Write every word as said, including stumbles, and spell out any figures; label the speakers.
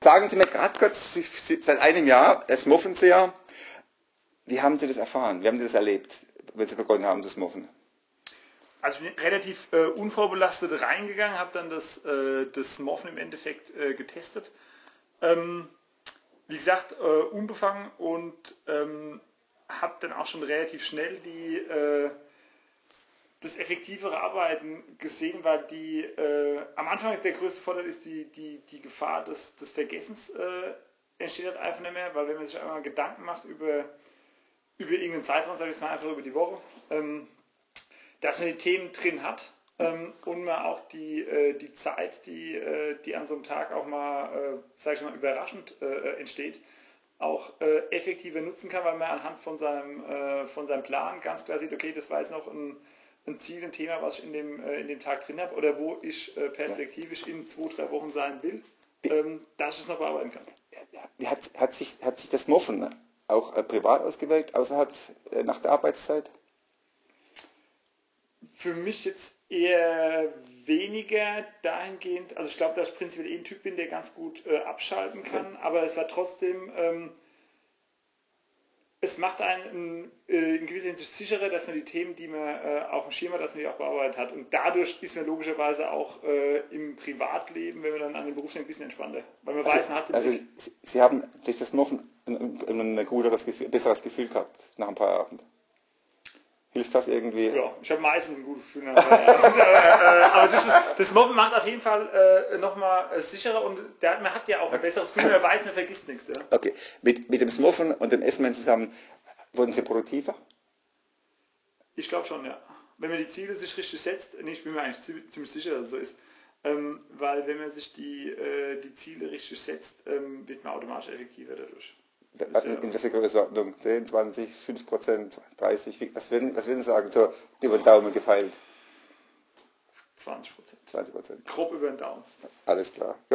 Speaker 1: sagen Sie mir gerade kurz, Sie, Sie, seit einem Jahr, smoffen Sie ja. Wie haben Sie das erfahren? Wie haben Sie das erlebt, wenn Sie begonnen haben zu smoffen?
Speaker 2: Also ich bin relativ äh, unvorbelastet reingegangen, habe dann das, äh, das Smoffen im Endeffekt äh, getestet. Ähm, wie gesagt, äh, unbefangen und ähm, habe dann auch schon relativ schnell die, äh, das effektivere Arbeiten gesehen, weil die, äh, am Anfang ist der größte Vorteil ist die, die, die Gefahr des, des Vergessens äh, entsteht halt einfach nicht mehr, weil wenn man sich einmal Gedanken macht über, über irgendeinen Zeitraum, sage ich es mal einfach über die Woche, ähm, dass man die Themen drin hat ähm, und man auch die, äh, die Zeit, die, äh, die an so einem Tag auch mal, äh, sage ich mal, überraschend äh, entsteht, auch äh, effektiver nutzen kann, weil man anhand von seinem, äh, von seinem Plan ganz klar sieht, okay, das war jetzt noch ein, ein Ziel, ein Thema, was ich in dem, äh, in dem Tag drin habe oder wo ich äh, perspektivisch in zwei, drei Wochen sein will, ähm, dass ich es noch bearbeiten kann.
Speaker 1: Wie hat, hat, sich, hat sich das Moffen auch äh, privat ausgewirkt, außerhalb äh, nach der Arbeitszeit?
Speaker 2: Für mich jetzt eher weniger dahingehend, also ich glaube, dass ich prinzipiell eh ein Typ bin, der ganz gut äh, abschalten kann, okay. Aber es war trotzdem, ähm, es macht einen äh, in gewisser Hinsicht sicherer, dass man die Themen, die man äh, auf dem Schirm hat, dass man die auch bearbeitet hat. Und dadurch ist man logischerweise auch äh, im Privatleben, wenn man dann an den Beruf denkt, ein bisschen entspannter. Weil man
Speaker 1: also,
Speaker 2: weiß, man hat
Speaker 1: Also Sie, Sie haben durch das Moffen ein, ein, ein guteres Gefühl, besseres Gefühl gehabt nach ein paar Abend. Hilft das irgendwie?
Speaker 2: Ja, ich habe meistens ein gutes Gefühl. Nach aber äh, aber das, ist, das Moffen macht auf jeden Fall äh, nochmal äh, sicherer und der, man hat ja auch ein besseres Gefühl, man weiß, man vergisst nichts. Ja?
Speaker 1: Okay, mit, mit dem Smoffen und dem Essen zusammen, wurden Sie produktiver?
Speaker 2: Ich glaube schon, ja. Wenn man die Ziele sich richtig setzt, nee, ich bin mir eigentlich ziemlich sicher, dass es so ist, ähm, weil wenn man sich die, äh, die Ziele richtig setzt, ähm, wird man automatisch effektiver dadurch.
Speaker 1: In welcher Größenordnung? zehn, zwanzig, fünf Prozent, dreißig? Was würden, was würden Sie sagen? So über den Daumen gepeilt?
Speaker 2: zwanzig Prozent.
Speaker 1: zwanzig Prozent.
Speaker 2: Grob über den Daumen.
Speaker 1: Alles klar.